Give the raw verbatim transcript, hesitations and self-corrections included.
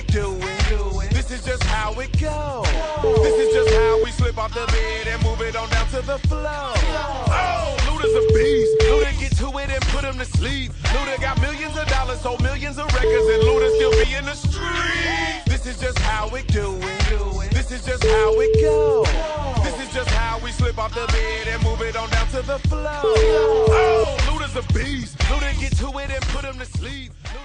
we do it. This is just how it goes. This is just how we slip off the bed and move it on down to the floor. Oh, Luda's a beast. Luda get to it and put him to sleep. Luda got millions of dollars, sold millions of records, and Luda still be in the streets. This is just how we do it. This is just how it goes. This is just how we slip off the bed and move it on down to the floor. Oh, Luda's a beast. Luda get to it and put him to sleep.